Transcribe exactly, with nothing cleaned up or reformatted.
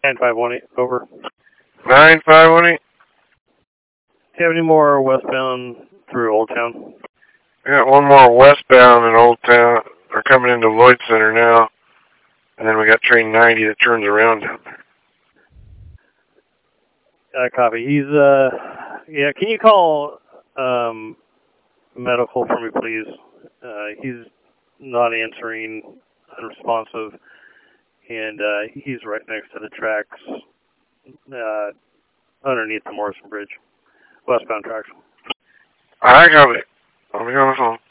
nine five one eight, over. nine five one eight. Do you have any more westbound through Old Town? We got one more westbound in Old Town. We're coming into Lloyd Center now. And then we got train ninety that turns around down there. Uh, copy. He's, uh, yeah, can you call, um, medical for me, please? Uh, he's not answering, unresponsive, and, uh, he's right next to the tracks, uh, underneath the Morrison Bridge. Westbound tracks. I got it. I'll be on the phone.